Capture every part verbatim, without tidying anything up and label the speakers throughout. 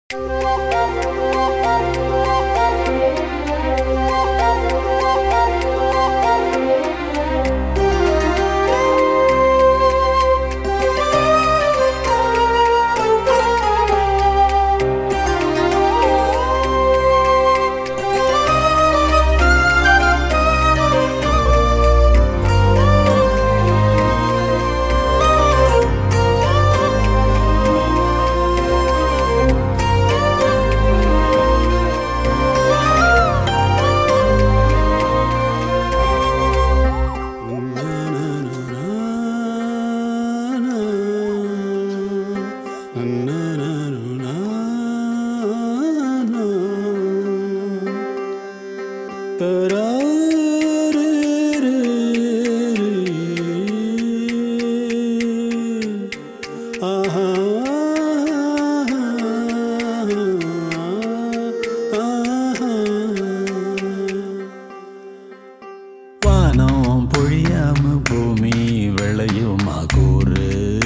Speaker 1: வானம் பொழியாம பூமி விளையுமா கூறு,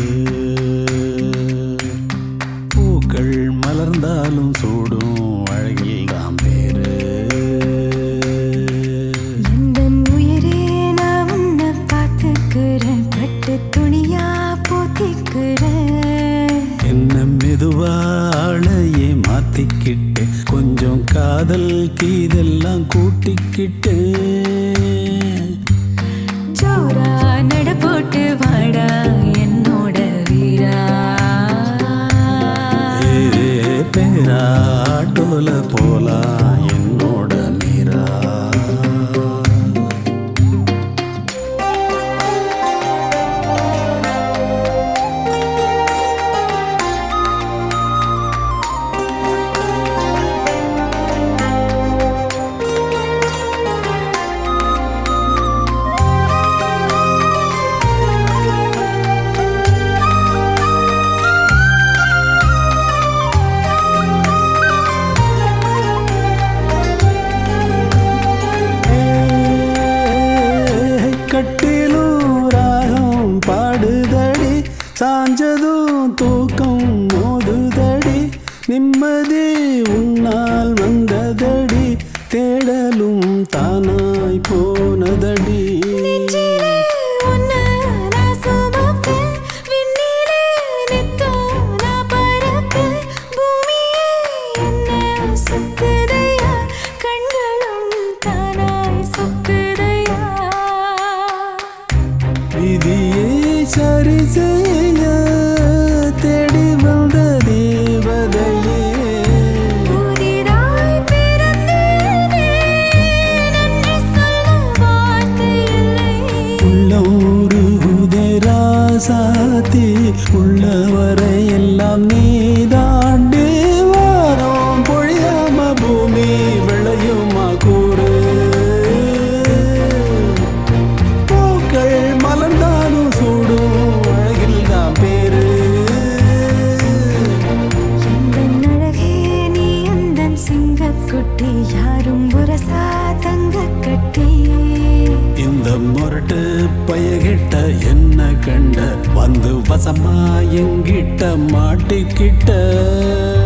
Speaker 1: பூக்கள் மலர்ந்தாலும் சூடும் அழகில் தான் பேரு.
Speaker 2: எந்தன் உயிரே நான் உன்னை பார்த்துக்கிறேன், பட்டு துணியா போத்திக்கிறேன்.
Speaker 1: என்ன மெதுவாளையே மாத்திக்கிட்டு கொஞ்சம் காதல் கீதெல்லாம் கூட்டிக்கிட்டு
Speaker 2: ஜோரா நட போட்டு வாடா என்னோட வீரா.
Speaker 1: பேராட்டோல போலா என்னோட மீரா. கட்டிலூராகம் பாடுதடி, சாஞ்சதும் தூக்கம் மோதுதடி, நிம்மதி உன்னால் வந்ததடி, தேடலும் தானாய் போனதடி. விதியை சரி செய்ய தேடி வந்த தேவதையே,
Speaker 2: புதிதாய் பிறந்தேனே, நன்றி சொல்ல வார்த்தை இல்லை.
Speaker 1: உள்ளூரு ராசாத்தி உள்ளவரை எல்லாம் நீ தாண்டி. வாரம் பொழியாம பூமி விளையுமா கூறு, பூக்கள் மலர்ந்தாலும் சூடும் அழகில் தான் பேரு.
Speaker 2: எந்தன் அழகே நீ எந்தன் சிங்கக்குட்டி, யாரும் உரசா தங்க கட்டி.
Speaker 1: இந்த முரட்டு பயகிட்ட என்ன கண்ட, வந்து வசமா எங்கிட்ட மாட்டிக்கிட்ட.